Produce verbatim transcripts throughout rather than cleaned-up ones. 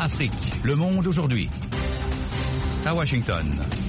Afrique. Le monde aujourd'hui. À Washington.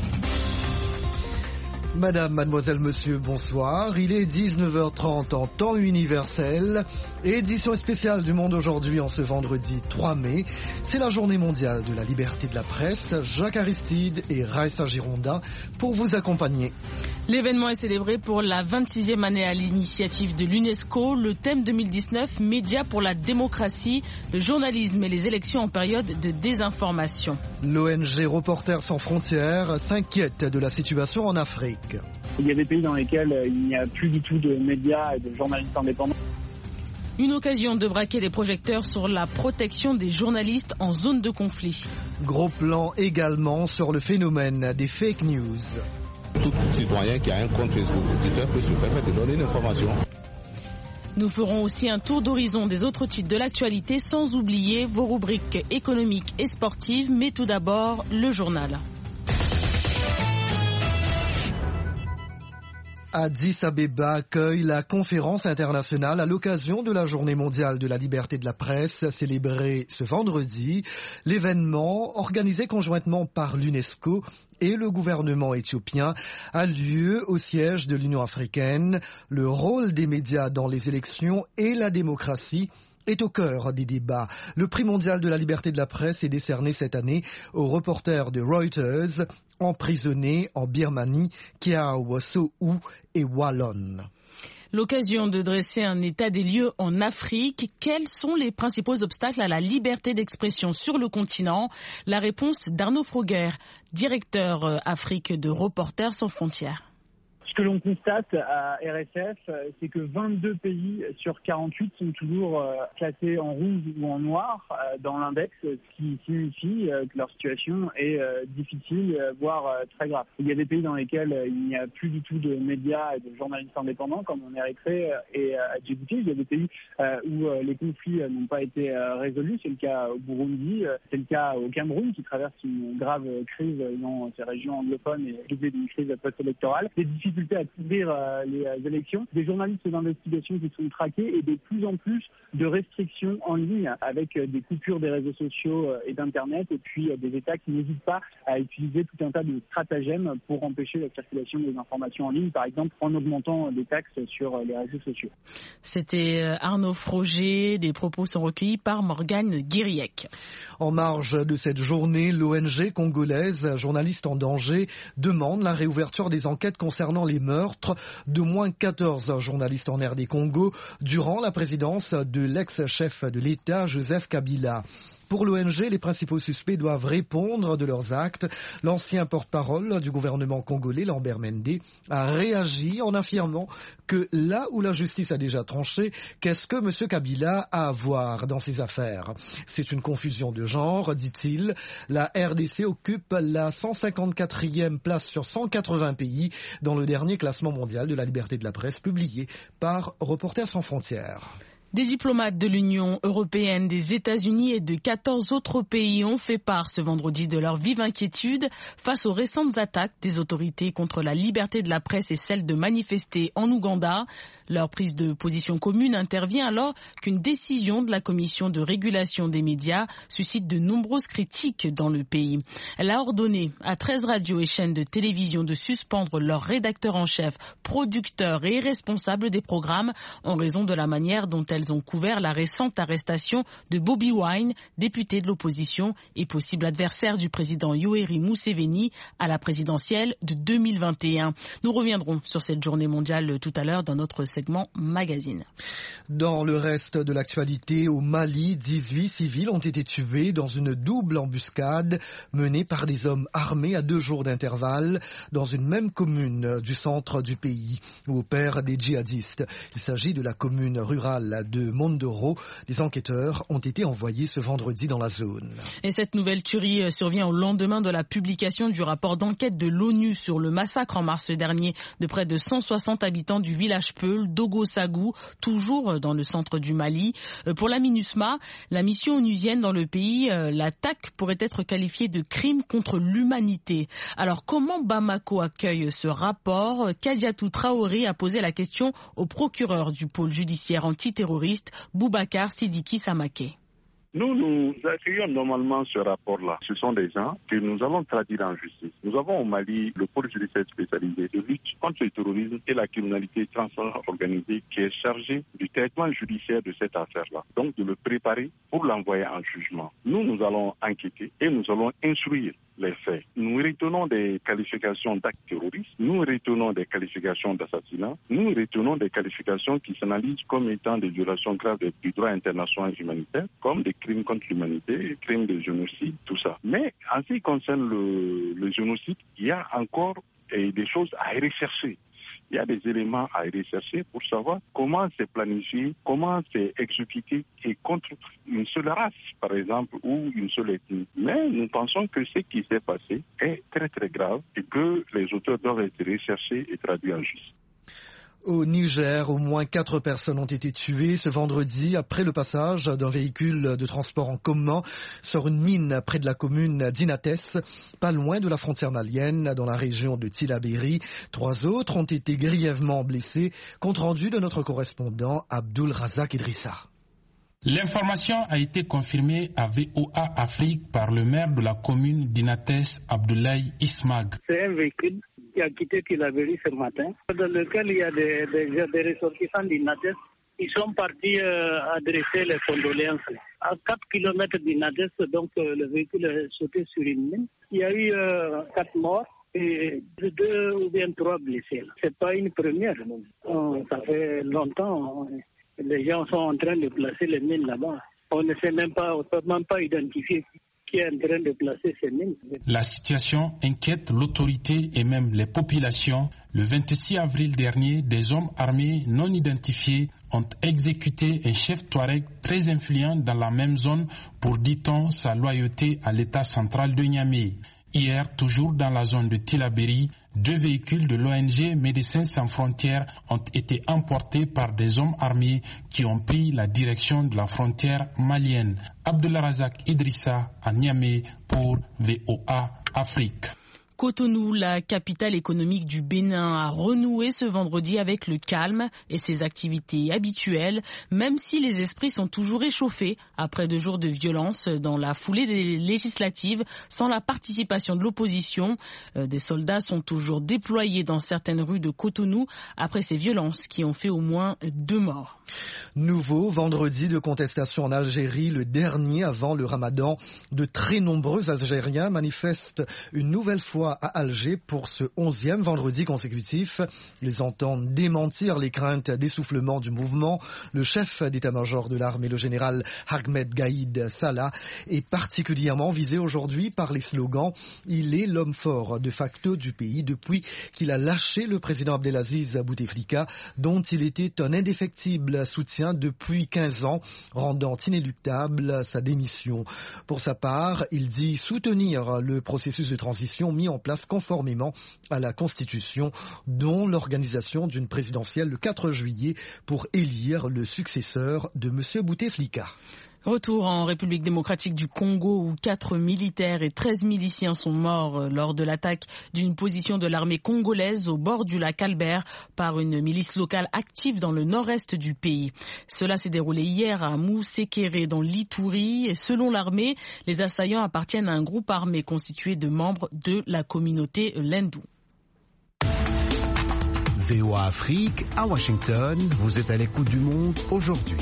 Madame, mademoiselle, monsieur, bonsoir. Il est dix-neuf heures trente en temps universel. Édition spéciale du Monde aujourd'hui en ce vendredi trois mai. C'est la journée mondiale de la liberté de la presse. Jacques Aristide et Raissa Gironda pour vous accompagner. L'événement est célébré pour la vingt-sixième année à l'initiative de l'UNESCO. Le thème deux mille dix-neuf, médias pour la démocratie, le journalisme et les élections en période de désinformation. L'O N G Reporters sans frontières s'inquiète de la situation en Afrique. Il y a des pays dans lesquels il n'y a plus du tout de médias et de journalistes indépendants. Une occasion de braquer les projecteurs sur la protection des journalistes en zone de conflit. Gros plan également sur le phénomène des fake news. Tout citoyen qui a un compte Facebook ou Twitter peut se permettre de donner une information. Nous ferons aussi un tour d'horizon des autres titres de l'actualité sans oublier vos rubriques économiques et sportives. Mais tout d'abord, le journal. Addis Abeba accueille la conférence internationale à l'occasion de la Journée mondiale de la liberté de la presse célébrée ce vendredi. L'événement, organisé conjointement par l'UNESCO et le gouvernement éthiopien, a lieu au siège de l'Union africaine. Le rôle des médias dans les élections et la démocratie est au cœur des débats. Le prix mondial de la liberté de la presse est décerné cette année aux reporters de Reuters emprisonnés en Birmanie, Kiaw Sow et Wallon. L'occasion de dresser un état des lieux en Afrique. Quels sont les principaux obstacles à la liberté d'expression sur le continent? La réponse d'Arnaud Froger, directeur Afrique de Reporters sans frontières. Ce que l'on constate à R S F, c'est que vingt-deux pays sur quarante-huit sont toujours classés en rouge ou en noir dans l'index, ce qui signifie que leur situation est difficile, voire très grave. Il y a des pays dans lesquels il n'y a plus du tout de médias et de journalistes indépendants, comme en Érythrée et à Djibouti. Il y a des pays où les conflits n'ont pas été résolus. C'est le cas au Burundi, c'est le cas au Cameroun, qui traverse une grave crise dans ces régions anglophones et doublée d'une crise post-électorale. Des difficultés à couvrir euh, les euh, élections, des journalistes d'investigation qui sont traqués et de plus en plus de restrictions en ligne avec euh, des coupures des réseaux sociaux euh, et d'Internet et puis euh, des États qui n'hésitent pas à utiliser tout un tas de stratagèmes pour empêcher la circulation des informations en ligne, par exemple en augmentant euh, des taxes sur euh, les réseaux sociaux. C'était euh, Arnaud Froger, des propos sont recueillis par Morgane Guiriec. En marge de cette journée, l'O N G congolaise Journalistes en danger demande la réouverture des enquêtes concernant les meurtres d'au moins quatorze journalistes en R D Congo durant la présidence de l'ex-chef de l'État, Joseph Kabila. Pour l'O N G, les principaux suspects doivent répondre de leurs actes. L'ancien porte-parole du gouvernement congolais, Lambert Mende, a réagi en affirmant que là où la justice a déjà tranché, qu'est-ce que M. Kabila a à voir dans ces affaires? C'est une confusion de genre, dit-il. La R D C occupe la cent cinquante-quatrième place sur cent quatre-vingts pays dans le dernier classement mondial de la liberté de la presse publié par Reporters sans frontières. Des diplomates de l'Union européenne, des États-Unis et de quatorze autres pays ont fait part ce vendredi de leur vive inquiétude face aux récentes attaques des autorités contre la liberté de la presse et celle de manifester en Ouganda. Leur prise de position commune intervient alors qu'une décision de la Commission de régulation des médias suscite de nombreuses critiques dans le pays. Elle a ordonné à treize radios et chaînes de télévision de suspendre leurs rédacteurs en chef, producteurs et responsables des programmes en raison de la manière dont elles ont couvert la récente arrestation de Bobi Wine, député de l'opposition et possible adversaire du président Yoweri Museveni à la présidentielle de deux mille vingt et un. Nous reviendrons sur cette journée mondiale tout à l'heure dans notre segment magazine. Dans le reste de l'actualité, au Mali, dix-huit civils ont été tués dans une double embuscade menée par des hommes armés à deux jours d'intervalle dans une même commune du centre du pays où opèrent des djihadistes. Il s'agit de la commune rurale de Mondoro. Des enquêteurs ont été envoyés ce vendredi dans la zone. Et cette nouvelle tuerie survient au lendemain de la publication du rapport d'enquête de l'ONU sur le massacre en mars dernier de près de cent soixante habitants du village Peul, Dogo Sagou, toujours dans le centre du Mali. Pour la MINUSMA, la mission onusienne dans le pays, l'attaque pourrait être qualifiée de crime contre l'humanité. Alors comment Bamako accueille ce rapport? Kadiatou Traoré a posé la question au procureur du pôle judiciaire antiterroriste, Boubacar Sidiki Samaké. Nous, nous accueillons normalement ce rapport-là. Ce sont des gens que nous allons traduire en justice. Nous avons au Mali le pôle judiciaire spécialisé de lutte contre le terrorisme et la criminalité transorganisée qui est chargé du traitement judiciaire de cette affaire-là. Donc de le préparer pour l'envoyer en jugement. Nous, nous allons enquêter et nous allons instruire les faits. Nous retenons des qualifications d'actes terroristes, nous retenons des qualifications d'assassinat, nous retenons des qualifications qui s'analysent comme étant des violations graves du droit international humanitaire, comme des crimes contre l'humanité, crimes de génocide, tout ça. Mais en ce qui concerne le, le génocide, il y a encore eh, des choses à rechercher. Il y a des éléments à rechercher pour savoir comment c'est planifié, comment c'est exécuté et contre une seule race, par exemple, ou une seule ethnie. Mais nous pensons que ce qui s'est passé est très très grave et que les auteurs doivent être recherchés et traduits en justice. Au Niger, au moins quatre personnes ont été tuées ce vendredi après le passage d'un véhicule de transport en commun sur une mine près de la commune d'Inates, pas loin de la frontière malienne, dans la région de Tillabéri. Trois autres ont été grièvement blessés. Compte rendu de notre correspondant Abdul Razak Idrissa. L'information a été confirmée à V O A Afrique par le maire de la commune d'Inates, Abdoulaye Ismag. C'est un véhicule qui a quitté Tillabéri ce matin, dans lequel il y a des, des, des ressortissants d'Inates. Ils sont partis euh, adresser les condoléances. À quatre kilomètres d'Inates, donc euh, le véhicule est sauté sur une mine. Il y a eu euh, quatre morts et deux ou bien trois blessés. C'est pas une première. Euh, ça fait longtemps. Les gens sont en train de placer les mines là-bas. On ne sait même pas, on ne peut même pas identifier qui est en train de placer ces mines. La situation inquiète l'autorité et même les populations. Le vingt-six avril dernier, des hommes armés non identifiés ont exécuté un chef Touareg très influent dans la même zone pour, dit-on, sa loyauté à l'État central de Niamey. Hier, toujours dans la zone de Tillabéri, deux véhicules de l'O N G Médecins sans frontières ont été emportés par des hommes armés qui ont pris la direction de la frontière malienne. Abdullah Razak Idrissa à Niamey pour V O A Afrique. Cotonou, la capitale économique du Bénin, a renoué ce vendredi avec le calme et ses activités habituelles, même si les esprits sont toujours échauffés après deux jours de violence dans la foulée des législatives sans la participation de l'opposition. Des soldats sont toujours déployés dans certaines rues de Cotonou après ces violences qui ont fait au moins deux morts. Nouveau vendredi de contestation en Algérie, le dernier avant le Ramadan. De très nombreux Algériens manifestent une nouvelle fois à Alger pour ce onzième vendredi consécutif. Ils entendent démentir les craintes d'essoufflement du mouvement. Le chef d'état-major de l'armée, le général Ahmed Gaïd Salah, est particulièrement visé aujourd'hui par les slogans « Il est l'homme fort de facto du pays depuis qu'il a lâché le président Abdelaziz Bouteflika, dont il était un indéfectible soutien depuis quinze ans, rendant inéluctable sa démission. » Pour sa part, il dit soutenir le processus de transition mis en place conformément à la Constitution, dont l'organisation d'une présidentielle le quatre juillet pour élire le successeur de M. Bouteflika. Retour en République démocratique du Congo où quatre militaires et treize miliciens sont morts lors de l'attaque d'une position de l'armée congolaise au bord du lac Albert par une milice locale active dans le nord-est du pays. Cela s'est déroulé hier à Mousekéré dans l'Ituri et selon l'armée, les assaillants appartiennent à un groupe armé constitué de membres de la communauté Lendou. V O A Afrique à Washington, vous êtes à l'écoute du monde aujourd'hui.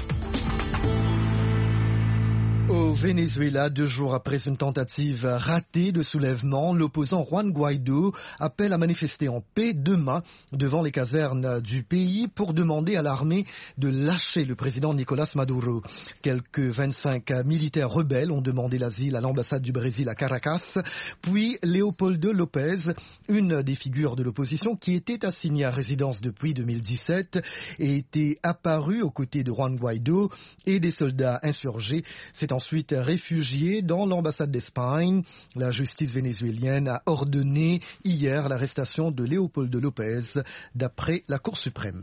Au Venezuela, deux jours après une tentative ratée de soulèvement, l'opposant Juan Guaido appelle à manifester en paix demain devant les casernes du pays pour demander à l'armée de lâcher le président Nicolás Maduro. Quelques vingt-cinq militaires rebelles ont demandé l'asile à l'ambassade du Brésil à Caracas, puis Leopoldo López, une des figures de l'opposition qui était assignée à résidence depuis deux mille dix-sept et était apparu aux côtés de Juan Guaido et des soldats insurgés. C'est ensuite réfugié dans l'ambassade d'Espagne. La justice vénézuélienne a ordonné hier l'arrestation de Leopoldo López d'après la Cour suprême.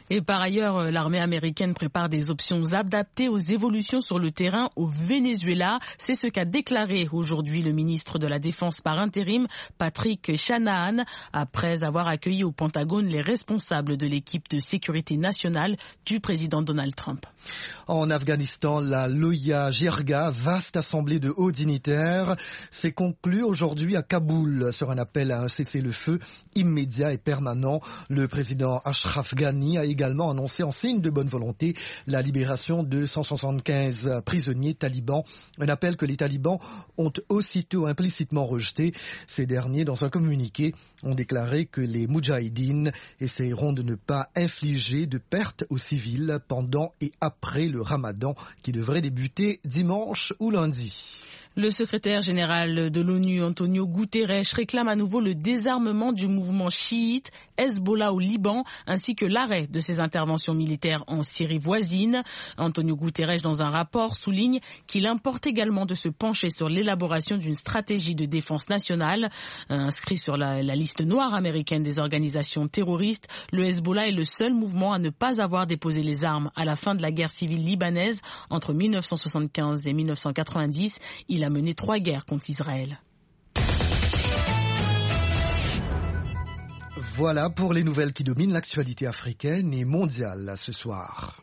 Et par ailleurs, l'armée américaine prépare des options adaptées aux évolutions sur le terrain au Venezuela. C'est ce qu'a déclaré aujourd'hui le ministre de la Défense par intérim, Patrick Shanahan, après avoir accueilli au Pentagone les responsables de l'équipe de sécurité nationale du président Donald Trump. En Afghanistan, la Loya Jirga, vaste assemblée de hauts dignitaires, s'est conclue aujourd'hui à Kaboul sur un appel à un cessez-le-feu immédiat et permanent. Le président Ashraf Ghani a également annoncé en signe de bonne volonté la libération de cent soixante-quinze prisonniers talibans, un appel que les talibans ont aussitôt implicitement rejeté. Ces derniers, dans un communiqué, ont déclaré que les Moudjahidines essaieront de ne pas infliger de pertes aux civils pendant et après le Ramadan qui devrait débuter dimanche ou lundi. Le secrétaire général de l'ONU, Antonio Guterres, réclame à nouveau le désarmement du mouvement chiite Hezbollah au Liban, ainsi que l'arrêt de ses interventions militaires en Syrie voisine. Antonio Guterres, dans un rapport, souligne qu'il importe également de se pencher sur l'élaboration d'une stratégie de défense nationale. Inscrit sur la, la liste noire américaine des organisations terroristes, le Hezbollah est le seul mouvement à ne pas avoir déposé les armes à la fin de la guerre civile libanaise entre mille neuf cent soixante-quinze et mille neuf cent quatre-vingt-dix. Il a mené trois guerres contre Israël. Voilà pour les nouvelles qui dominent l'actualité africaine et mondiale ce soir.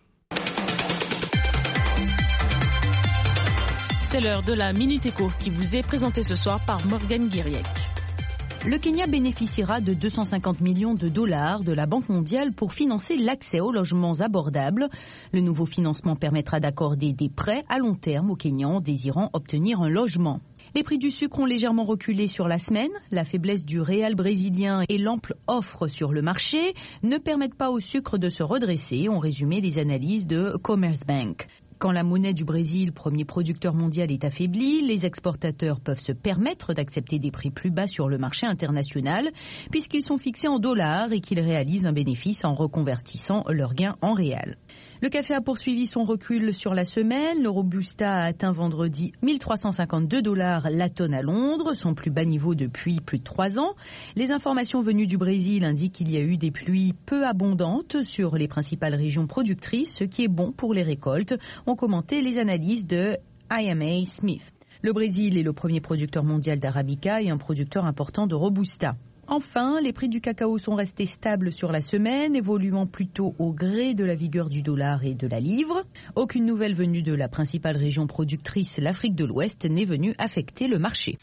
C'est l'heure de la Minute Éco qui vous est présentée ce soir par Morgane Guiriec. Le Kenya bénéficiera de deux cent cinquante millions de dollars de la Banque mondiale pour financer l'accès aux logements abordables. Le nouveau financement permettra d'accorder des prêts à long terme aux Kenyans désirant obtenir un logement. Les prix du sucre ont légèrement reculé sur la semaine. La faiblesse du réal brésilien et l'ample offre sur le marché ne permettent pas au sucre de se redresser, ont résumé les analyses de Commerce Bank. Quand la monnaie du Brésil, premier producteur mondial, est affaiblie, les exportateurs peuvent se permettre d'accepter des prix plus bas sur le marché international puisqu'ils sont fixés en dollars et qu'ils réalisent un bénéfice en reconvertissant leurs gains en réal. Le café a poursuivi son recul sur la semaine. Le Robusta a atteint vendredi mille trois cent cinquante-deux dollars la tonne à Londres, son plus bas niveau depuis plus de trois ans. Les informations venues du Brésil indiquent qu'il y a eu des pluies peu abondantes sur les principales régions productrices, ce qui est bon pour les récoltes, ont commenté les analyses de I M A Smith. Le Brésil est le premier producteur mondial d'Arabica et un producteur important de Robusta. Enfin, les prix du cacao sont restés stables sur la semaine, évoluant plutôt au gré de la vigueur du dollar et de la livre. Aucune nouvelle venue de la principale région productrice, l'Afrique de l'Ouest, n'est venue affecter le marché.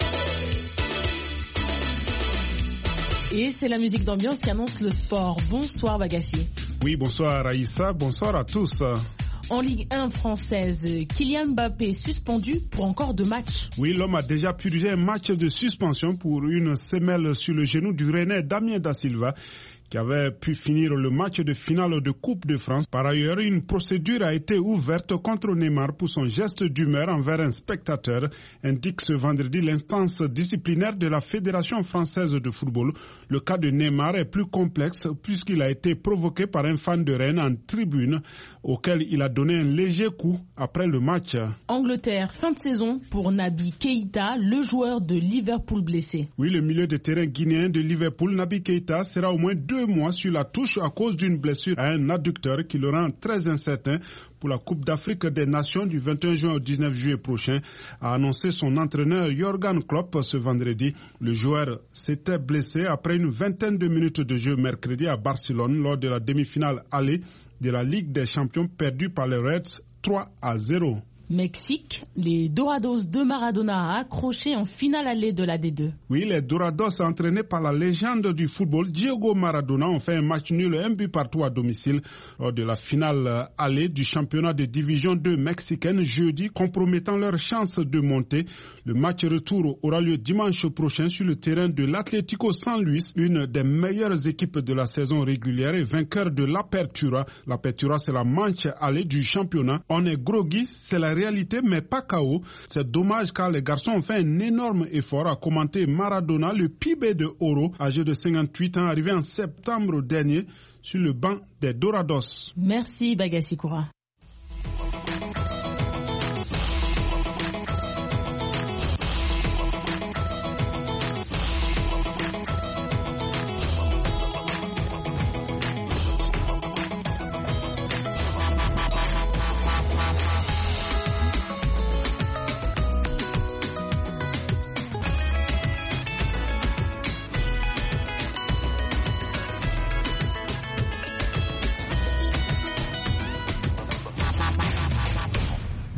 Et c'est la musique d'ambiance qui annonce le sport. Bonsoir Bagassi. Oui, bonsoir Raïssa, bonsoir à tous. En Ligue un française, Kylian Mbappé suspendu pour encore deux matchs. Oui, l'homme a déjà purgé un match de suspension pour une semelle sur le genou du Rennais Damien Da Silva, qui avait pu finir le match de finale de Coupe de France. Par ailleurs, une procédure a été ouverte contre Neymar pour son geste d'humeur envers un spectateur, indique ce vendredi l'instance disciplinaire de la Fédération française de football. Le cas de Neymar est plus complexe puisqu'il a été provoqué par un fan de Rennes en tribune auquel il a donné un léger coup après le match. Angleterre, fin de saison pour Naby Keïta, le joueur de Liverpool blessé. Oui, le milieu de terrain guinéen de Liverpool, Naby Keïta, sera au moins deux mois sur la touche à cause d'une blessure à un adducteur qui le rend très incertain pour la Coupe d'Afrique des Nations du vingt et un juin au dix-neuf juillet prochain, a annoncé son entraîneur Jürgen Klopp ce vendredi. Le joueur s'était blessé après une vingtaine de minutes de jeu mercredi à Barcelone lors de la demi-finale aller de la Ligue des Champions perdue par les Reds trois à zéro. Mexique, les Dorados de Maradona a accroché en finale allée de la D deux. Oui, les Dorados entraînés par la légende du football Diego Maradona ont fait un match nul, un but partout à domicile lors de la finale allée du championnat de division deux mexicaine jeudi, compromettant leur chance de monter. Le match retour aura lieu dimanche prochain sur le terrain de l'Atlético San Luis, une des meilleures équipes de la saison régulière et vainqueur de l'Apertura. L'Apertura, c'est la manche allée du championnat. On est groggy, c'est la réalité, mais pas K O. C'est dommage car les garçons ont fait un énorme effort, à commenter Maradona, le P B de Oro, âgé de cinquante-huit ans, arrivé en septembre dernier sur le banc des Dorados. Merci Bagassi Koura.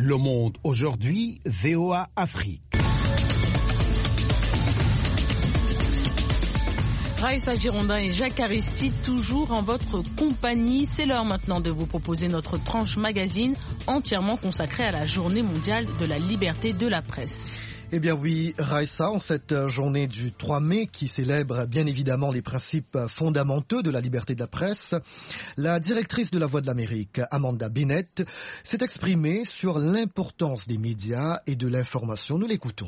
Le Monde aujourd'hui, V O A Afrique. Raïssa Girondin et Jacques Aristide, toujours en votre compagnie. C'est l'heure maintenant de vous proposer notre tranche magazine entièrement consacrée à la journée mondiale de la liberté de la presse. Eh bien oui, Raïssa, en cette journée du trois mai qui célèbre bien évidemment les principes fondamentaux de la liberté de la presse, la directrice de La Voix de l'Amérique, Amanda Bennett, s'est exprimée sur l'importance des médias et de l'information. Nous l'écoutons.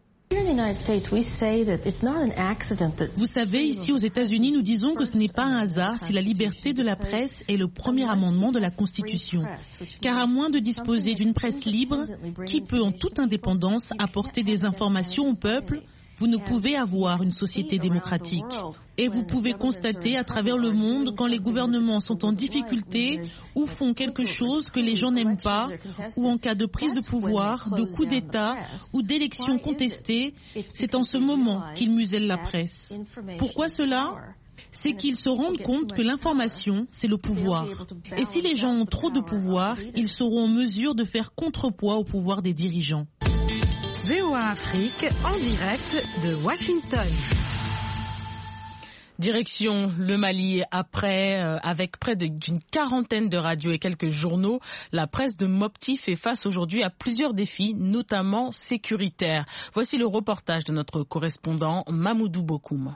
Vous savez, ici aux États-Unis, nous disons que ce n'est pas un hasard si la liberté de la presse est le premier amendement de la Constitution. Car à moins de disposer d'une presse libre, qui peut en toute indépendance apporter des informations au peuple, vous ne pouvez avoir une société démocratique. Et vous pouvez constater à travers le monde quand les gouvernements sont en difficulté ou font quelque chose que les gens n'aiment pas, ou en cas de prise de pouvoir, de coup d'État ou d'élections contestées, c'est en ce moment qu'ils musellent la presse. Pourquoi cela ? C'est qu'ils se rendent compte que l'information, c'est le pouvoir. Et si les gens ont trop de pouvoir, ils seront en mesure de faire contrepoids au pouvoir des dirigeants. V O A Afrique, en direct de Washington. Direction le Mali, après, euh, avec près de, d'une quarantaine de radios et quelques journaux, la presse de Mopti fait face aujourd'hui à plusieurs défis, notamment sécuritaires. Voici le reportage de notre correspondant Mamoudou Bokoum.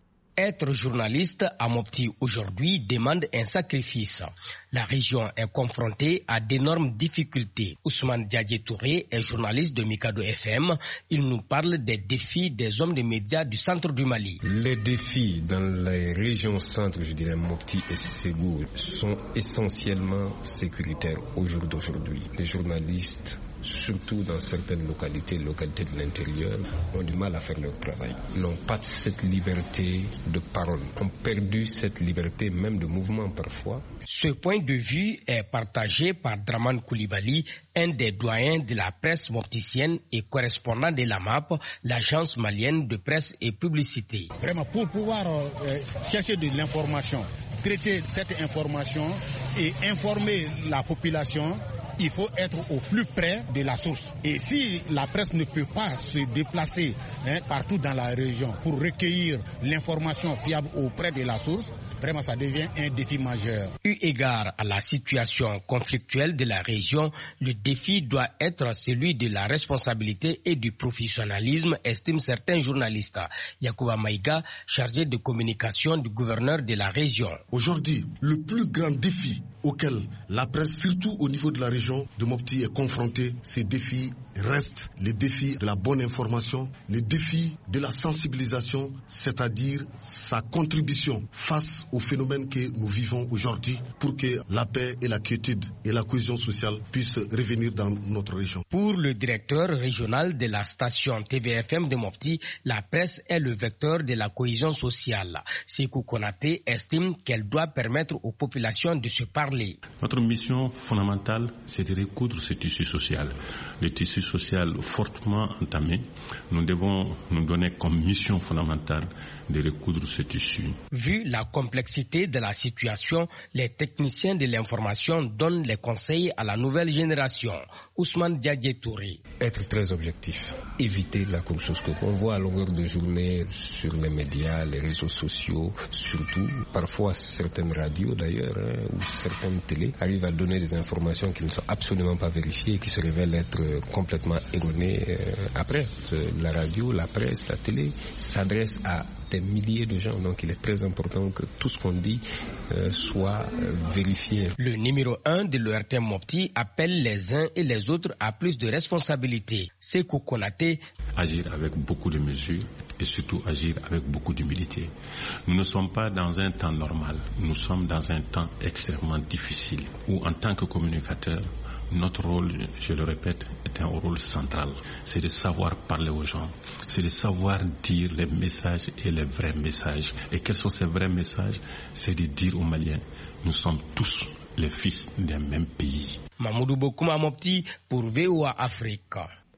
Être journaliste à Mopti aujourd'hui demande un sacrifice. La région est confrontée à d'énormes difficultés. Ousmane Diadje Touré est journaliste de Mikado F M. Il nous parle des défis des hommes de médias du centre du Mali. Les défis dans les régions centres, je dirais Mopti et Ségou, sont essentiellement sécuritaires au jour d'aujourd'hui. Les journalistes, surtout dans certaines localités, localités de l'intérieur, ont du mal à faire leur travail. Ils n'ont pas cette liberté de parole, ont perdu cette liberté même de mouvement parfois. Ce point de vue est partagé par Draman Koulibaly, un des doyens de la presse mopticienne et correspondant de l'A M A P, l'agence malienne de presse et publicité. Vraiment, pour pouvoir euh, chercher de l'information, traiter cette information et informer la population, il faut être au plus près de la source. Et si la presse ne peut pas se déplacer hein, partout dans la région pour recueillir l'information fiable auprès de la source, vraiment ça devient un défi majeur. Eu égard à la situation conflictuelle de la région, le défi doit être celui de la responsabilité et du professionnalisme, estiment certains journalistes. Yacouba Maïga, chargé de communication du gouverneur de la région. Aujourd'hui, le plus grand défi auquel la presse, surtout au niveau de la région de Mopti, est confrontée, ces défis restent les défis de la bonne information, les défis de la sensibilisation, c'est-à-dire sa contribution face aux phénomènes que nous vivons aujourd'hui pour que la paix et la quiétude et la cohésion sociale puissent revenir dans notre région. Pour le directeur régional de la station T V F M de Mopti, la presse est le vecteur de la cohésion sociale. Sékou Konaté estime qu'elle doit permettre aux populations de se parler. Notre mission fondamentale, c'est de recoudre ce tissu social. Le tissu social fortement entamé, nous devons nous donner comme mission fondamentale de recoudre ce tissu. Vu la complexité de la situation, les techniciens de l'information donnent les conseils à la nouvelle génération. Ousmane Diadje Touré. Être très objectif, éviter la course au scope. On voit à longueur de journée sur les médias, les réseaux sociaux, surtout, parfois certaines radios d'ailleurs, hein, ou certaines télés, arrivent à donner des informations qui ne sont absolument pas vérifiées et qui se révèlent être complètement erronées euh, après. La radio, la presse, la télé s'adressent à des milliers de gens, donc il est très important que tout ce qu'on dit euh, soit euh, vérifié. Le numéro un de l'O R T Mopti appelle les uns et les autres à plus de responsabilités. Sékou Konaté. Agir avec beaucoup de mesures et surtout agir avec beaucoup d'humilité. Nous ne sommes pas dans un temps normal, nous sommes dans un temps extrêmement difficile où en tant que communicateur, notre rôle, je le répète, est un rôle central. C'est de savoir parler aux gens. C'est de savoir dire les messages et les vrais messages. Et quels sont ces vrais messages? C'est de dire aux Maliens, nous sommes tous les fils d'un même pays. Mamoudou Bokoum Mopti pour V O A Afrique.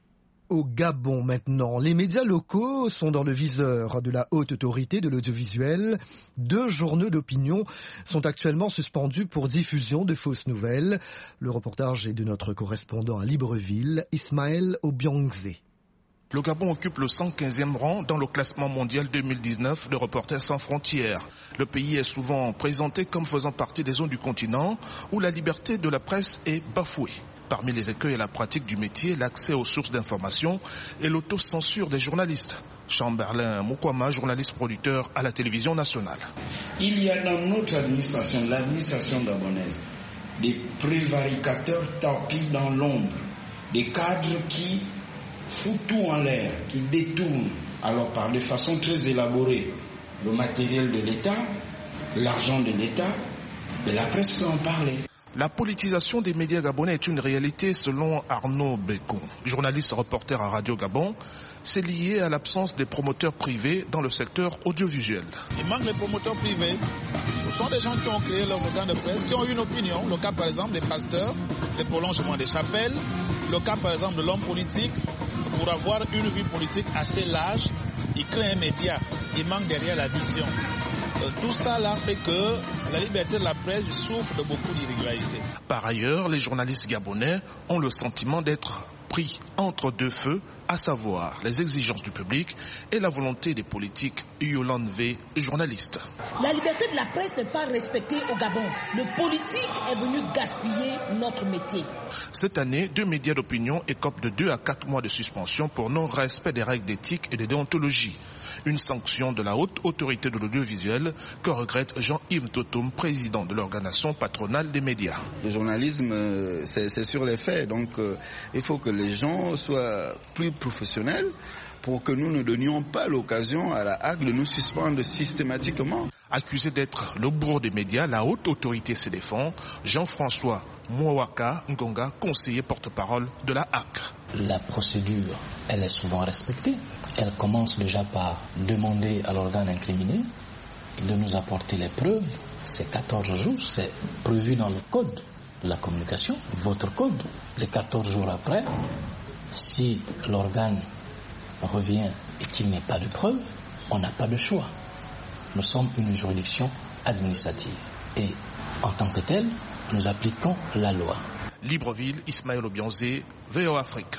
Au Gabon maintenant, les médias locaux sont dans le viseur de la haute autorité de l'audiovisuel. Deux journaux d'opinion sont actuellement suspendus pour diffusion de fausses nouvelles. Le reportage est de notre correspondant à Libreville, Ismaël Obiangze. Le Gabon occupe le cent quinzième rang dans le classement mondial deux mille dix-neuf de Reporters sans frontières. Le pays est souvent présenté comme faisant partie des zones du continent où la liberté de la presse est bafouée. Parmi les écueils à la pratique du métier, l'accès aux sources d'information et l'autocensure des journalistes. Chamberlain Mukwama, journaliste producteur à la télévision nationale. Il y a dans notre administration, l'administration gabonaise, des prévaricateurs tapis dans l'ombre, des cadres qui foutent tout en l'air, qui détournent, alors par de façon très élaborée, le matériel de l'État, l'argent de l'État, de la presse peut en parler. La politisation des médias gabonais est une réalité selon Arnaud Bécon, journaliste reporter à Radio Gabon. C'est lié à l'absence des promoteurs privés dans le secteur audiovisuel. Il manque les promoteurs privés. Ce sont des gens qui ont créé leurs organes de presse, qui ont une opinion. Le cas par exemple des pasteurs, des prolongements des chapelles. Le cas par exemple de l'homme politique. Pour avoir une vue politique assez large, il crée un média. Il manque derrière la vision. Tout ça là fait que la liberté de la presse souffre de beaucoup d'irrégularités. Par ailleurs, les journalistes gabonais ont le sentiment d'être pris entre deux feux, à savoir les exigences du public et la volonté des politiques. Yolande V, journaliste. La liberté de la presse n'est pas respectée au Gabon. Le politique est venu gaspiller notre métier. Cette année, deux médias d'opinion écopent de deux à quatre mois de suspension pour non-respect des règles d'éthique et de déontologie. Une sanction de la haute autorité de l'audiovisuel que regrette Jean-Yves Totom, président de l'organisation patronale des médias. Le journalisme, c'est sur les faits, donc euh, il faut que les gens soient plus professionnels pour que nous ne donnions pas l'occasion à la H A C de nous suspendre systématiquement. Accusé d'être le bourreau des médias, la haute autorité se défend. Jean-François Mwawaka Ngonga, conseiller porte-parole de la H A C. La procédure, elle est souvent respectée. Elle commence déjà par demander à l'organe incriminé de nous apporter les preuves. C'est quatorze jours, c'est prévu dans le code de la communication, votre code. Les quatorze jours après, si l'organe revient et qu'il n'y ait pas de preuves, on n'a pas de choix. Nous sommes une juridiction administrative et en tant que telle, nous appliquons la loi. Libreville, Ismaël Obiangze, V O Afrique.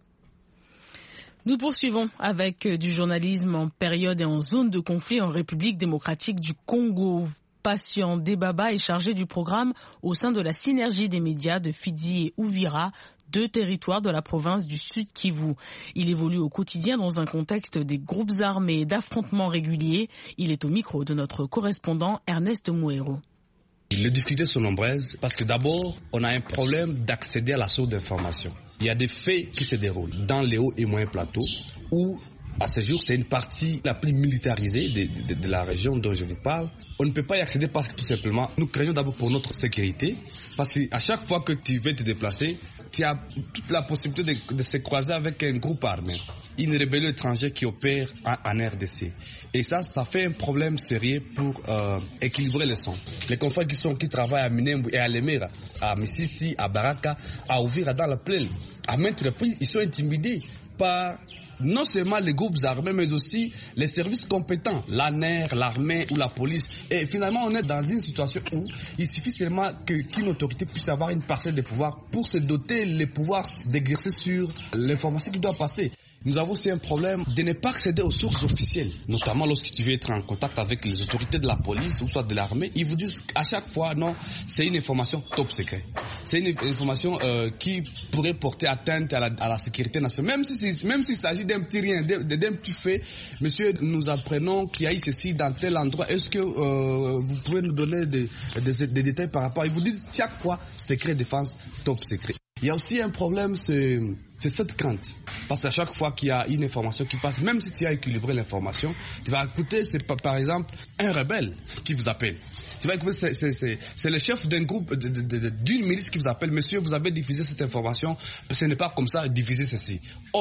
Nous poursuivons avec du journalisme en période et en zone de conflit en République démocratique du Congo. Patient Debaba est chargé du programme au sein de la synergie des médias de Fizi et Uvira, deux territoires de la province du Sud Kivu. Il évolue au quotidien dans un contexte des groupes armés et d'affrontements réguliers. Il est au micro de notre correspondant Ernest Mouero. Les difficultés sont nombreuses parce que d'abord, on a un problème d'accéder à la source d'information. Il y a des faits qui se déroulent dans les hauts et moyens plateaux où, à ce jour, c'est une partie la plus militarisée de, de, de la région dont je vous parle. On ne peut pas y accéder parce que tout simplement, nous craignons d'abord pour notre sécurité. Parce qu'à chaque fois que tu veux te déplacer, tu as toute la possibilité de, de se croiser avec un groupe armé, une rébellion étrangère qui opère en, en R D C. Et ça, ça fait un problème sérieux pour euh, équilibrer le son. Les confrères qui, sont, qui travaillent à Minembwe et à Lemera, à Mississi, à Baraka, à Ouvira, dans la plaine, à maintes reprises, ils sont intimidés par non seulement les groupes armés, mais aussi les services compétents, l'A N R, l'armée ou la police. Et finalement, on est dans une situation où il suffit seulement que, qu'une autorité puisse avoir une parcelle de pouvoir pour se doter les pouvoirs d'exercer sur l'information qui doit passer. Nous avons aussi un problème de ne pas accéder aux sources officielles, notamment lorsque tu veux être en contact avec les autorités de la police ou soit de l'armée. Ils vous disent à chaque fois, non, c'est une information top secret. C'est une information euh, qui pourrait porter atteinte à la, à la sécurité nationale. Même si même s'il s'agit d'un petit rien, d'un, d'un petit fait, monsieur, nous apprenons qu'il y a eu ceci dans tel endroit. Est-ce que euh, vous pouvez nous donner des, des, des détails par rapport? Ils vous disent chaque fois, secret défense, top secret. Il y a aussi un problème, c'est, c'est cette crainte. Parce qu'à chaque fois qu'il y a une information qui passe, même si tu as équilibré l'information, tu vas écouter, c'est par exemple un rebelle qui vous appelle. Tu vas écouter, c'est, c'est, c'est, c'est le chef d'un groupe, de, de, de, d'une milice qui vous appelle. Monsieur, vous avez diffusé cette information, ce n'est pas comme ça, diffusez ceci. Oh,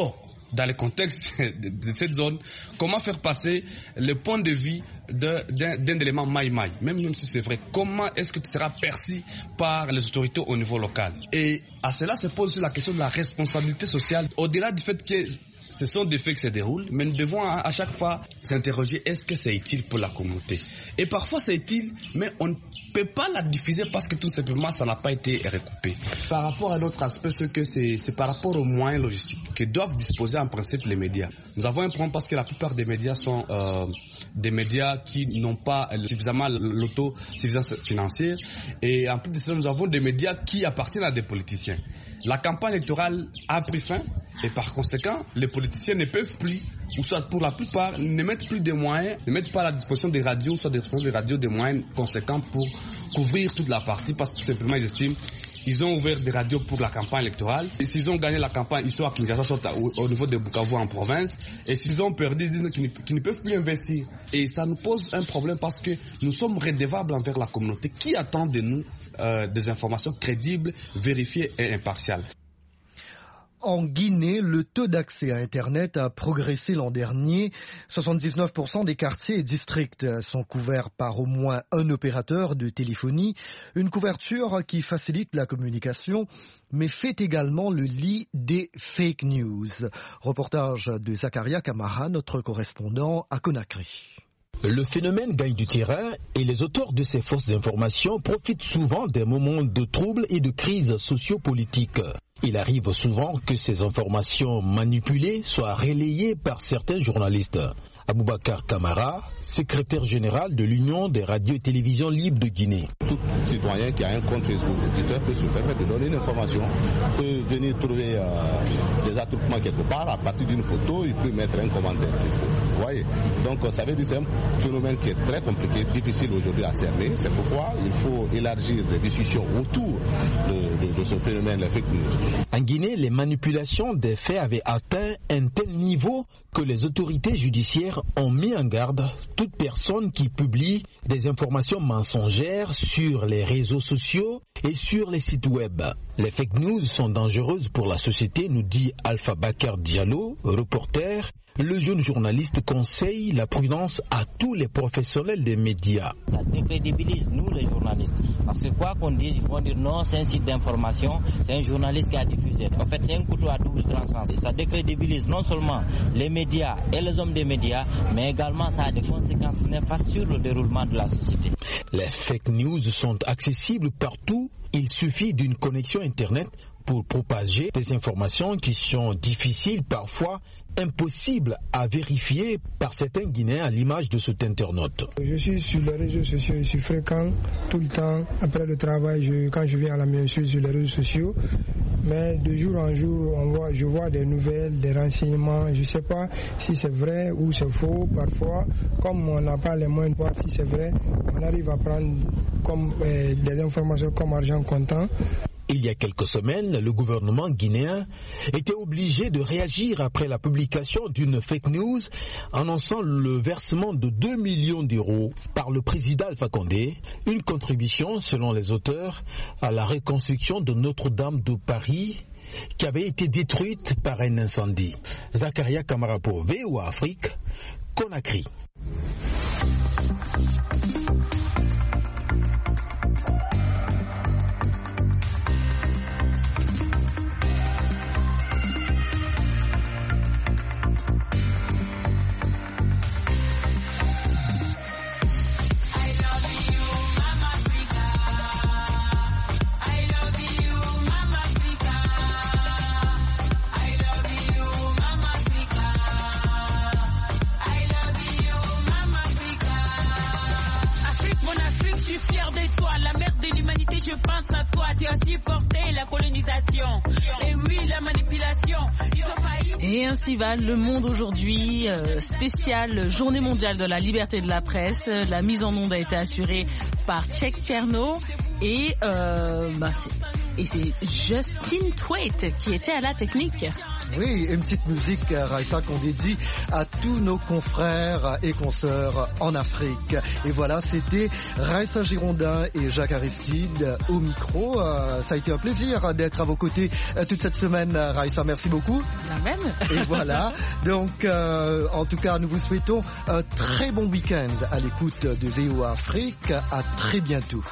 dans le contexte de cette zone, comment faire passer le point de vue de, d'un, d'un élément maï-maï, même, même si c'est vrai, comment est-ce que tu seras perçu par les autorités au niveau local? Et à cela se pose la question de la responsabilité sociale, au-delà du fait que ce sont des faits qui se déroulent, mais nous devons à chaque fois s'interroger, est-ce que c'est utile pour la communauté? Et parfois c'est utile, mais on ne peut pas la diffuser parce que tout simplement ça n'a pas été recoupé. Par rapport à l'autre aspect, c'est que c'est, c'est par rapport aux moyens logistiques que doivent disposer en principe les médias. Nous avons un problème parce que la plupart des médias sont euh, des médias qui n'ont pas suffisamment l'autosuffisance financière, et en plus de cela, nous avons des médias qui appartiennent à des politiciens. La campagne électorale a pris fin et par conséquent, les politiciens ne peuvent plus, ou soit pour la plupart, ne mettent plus de moyens, ne mettent pas à la disposition des radios, soit des des radios, des moyens conséquents pour couvrir toute la partie, parce que tout simplement ils estiment ils ont ouvert des radios pour la campagne électorale. Et s'ils ont gagné la campagne, ils sont à Kinshasa, sont au, au niveau de Bukavu en province. Et s'ils ont perdu, ils disent qu'ils ne, qu'ils ne peuvent plus investir. Et ça nous pose un problème parce que nous sommes redevables envers la communauté qui attend de nous euh, des informations crédibles, vérifiées et impartiales. En Guinée, le taux d'accès à Internet a progressé l'an dernier. soixante-dix-neuf pour cent des quartiers et districts sont couverts par au moins un opérateur de téléphonie. Une couverture qui facilite la communication, mais fait également le lit des fake news. Reportage de Zakaria Kamara, notre correspondant à Conakry. Le phénomène gagne du terrain et les auteurs de ces fausses informations profitent souvent des moments de troubles et de crises sociopolitiques. Il arrive souvent que ces informations manipulées soient relayées par certains journalistes. Aboubacar Kamara, secrétaire général de l'Union des radios et télévisions libres de Guinée. Tout citoyen qui a un compte Facebook Twitter peut se permettre de donner une information, peut venir trouver euh, des attroupements quelque part, à partir d'une photo, il peut mettre un commentaire qu'il faut. Vous voyez? Donc ça veut dire que c'est un phénomène qui est très compliqué, difficile aujourd'hui à cerner. C'est pourquoi il faut élargir les discussions autour de, de, de ce phénomène, les fake news. En Guinée, les manipulations des faits avaient atteint un tel niveau que les autorités judiciaires ont mis en garde toute personne qui publie des informations mensongères sur les réseaux sociaux et sur les sites web. Les fake news sont dangereuses pour la société, nous dit Alpha Bakar Diallo, reporter. Le jeune journaliste conseille la prudence à tous les professionnels des médias. Ça décrédibilise nous les journalistes. Parce que quoi qu'on dise, ils vont dire non, c'est un site d'information, c'est un journaliste qui a diffusé. En fait, c'est un couteau à double tranchant. Ça décrédibilise non seulement les médias et les hommes des médias, mais également ça a des conséquences néfastes sur le déroulement de la société. Les fake news sont accessibles partout. Il suffit d'une connexion Internet pour propager des informations qui sont difficiles, parfois impossibles à vérifier par certains Guinéens à l'image de cet internaute. Je suis sur les réseaux sociaux, je suis fréquent tout le temps. Après le travail, je, quand je viens à la maison, je suis sur les réseaux sociaux. Mais de jour en jour, on voit, je vois des nouvelles, des renseignements. Je ne sais pas si c'est vrai ou c'est faux. Parfois, comme on n'a pas les moyens de voir si c'est vrai, on arrive à prendre comme, euh, des informations comme argent comptant. Il y a quelques semaines, le gouvernement guinéen était obligé de réagir après la publication d'une fake news annonçant le versement de deux millions d'euros par le président Alpha Condé, une contribution, selon les auteurs, à la reconstruction de Notre-Dame de Paris qui avait été détruite par un incendie. Zakaria Kamara pour V O A Afrique, Conakry. Je pense à toi, tu as supporté la colonisation. Et oui, la manipulation. Ils ont failli. Et ainsi va le monde aujourd'hui, euh, spécial Journée mondiale de la liberté de la presse. La mise en onde a été assurée par Tchèque Tcherno et, euh, bah, et c'est Justin Twait qui était à la technique. Oui, une petite musique, Raissa, qu'on dédie à tous nos confrères et consoeurs en Afrique. Et voilà, c'était Raissa Girondin et Jacques Aristide au micro. Euh, ça a été un plaisir d'être à vos côtés euh, toute cette semaine, Raissa. Merci beaucoup. La même. Et voilà. Donc, euh, en tout cas, nous vous souhaitons un très bon week-end à l'écoute de V O A Afrique. À très bientôt.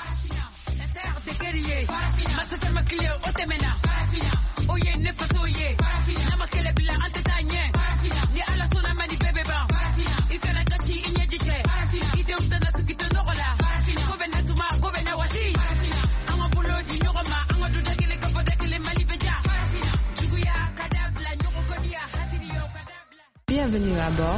Oye ne faso ye na makele bila antetanye ni ala sona mani bebe ba ikana kashi inyejiche ite utana sukito nogola ko bena tuma ko bena wati anga bulo di nyogoma anga dudakile ko bodakile mali beja juguya kadabla nyoko kodia hatiri yo kadabla. Bienvenue à bord